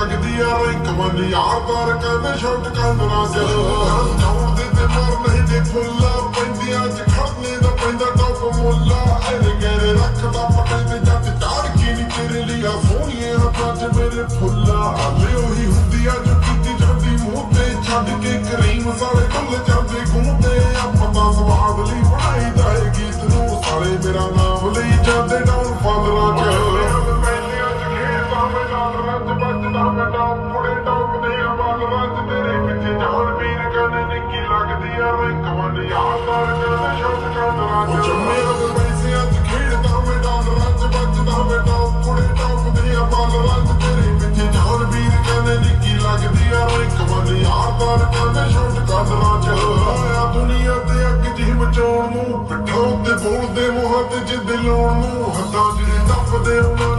ਲੱਗਦੀ ਆ rank one ਯਾਰਦਾਰ ਕਹਿੰਦੇ ਸ਼ਾਟ ਕਾਂਦਰਾ ਚ ਜਾਉਣ ਦੇ ਤੇ ਮਰ ਨਹੀਂ ਤੇ ਫੁੱਲਾ ਪੈਂਦੀਆਂ ਚ ਖੜਨੇ ਦਾ ਪੈਂਦਾ ਟੌਪ ਮੁੱਲਾ ਐਨੇ ਗੈਰੇ ਰੱਖਦਾ ਪਟੇ ਤੇ ਜੱਟ ਚਾੜ ਕੇ ਨੀ ਤੇਰੇ ਲਈ ਆ ਸੋਹਣੀਏ ਹੱਥਾਂ ਚ ਮੇਰੇ ਫੁੱਲਾ ਹਾਲੇ ਉਹੀ ਹੁੰਦੀ ਆ ਜੋ ਕੀਤੀ ਜਾਂਦੀ ਮੂੰਹ ਤੇ ਛੱਡ ਕੇ ਕਰੀਮ ਸਾਰੇ ਭੁੱਲ ਜਾਂਦੇ ਗੂੰ ਤੇ ਆਪਾਂ ਤਾਂ ਸਵਾਦ ਲਈ ਬਣਾਈਦਾ ਏ ਗੀਤ ਨੂੰ ਸਾਰੇ ਮੇਰਾ ਨਾਮ ਲਈ ਜਾਂਦੇ ਡਾਊਨ ਫਾਦਰਾਂ ਚ ਕੁੜੇ ਟੋਕਦੇ ਆ ਵੱਲ ਰੱਜ ਤੇਰੇ ਪਿੱਛੇ ਜਾਣ ਵੀਰ ਕਹਿੰਦੇ ਨਿੱਕੀ ਲੱਗਦੀ ਆ ਰੈਂਕ ਵਨ ਯਾਰਦਾਰ ਕਹਿੰਦੇ ਸ਼ਾਟ ਕਾਂਦਰਾ ਚ ਜੰਮੇ ਰਬ ਪੈਸਿਆਂ ਚ ਖੇਡਦਾ ਮੈਂ ਡਾਲਰਾਂ ਚ ਬਚਦਾ ਮੈਂ ਟੌਪ ਕੁੜੇ ਟੋਕਦੇ ਆ ਵੱਲ ਰੱਜ ਤੇਰੇ ਪਿੱਛੇ ਜਾਣ ਵੀਰ ਕਹਿੰਦੇ ਨਿੱਕੀ ਲੱਗਦੀ ਆ ਰੈਂਕ ਵਨ ਯਾਰਦਾਰ ਕਹਿੰਦੇ ਸ਼ਾਟ ਕਾਂਦਰਾ ਚ ਆਇਆ ਦੁਨੀਆ ਤੇ ਅੱਗ ਜਿਹੀ ਮਚਾਉਣ ਨੂੰ ਪਿੱਠਾਂ ਉੱਤੇ ਬੋਲਦੇ ਮੂੰਹਾਂ ਤੇ ਜਿੱਦ ਲਾਉਣ ਨੂੰ ਹੱਦਾਂ ਜਿਹੜੇ ਦੱਬਦੇ ਉਹਨਾਂ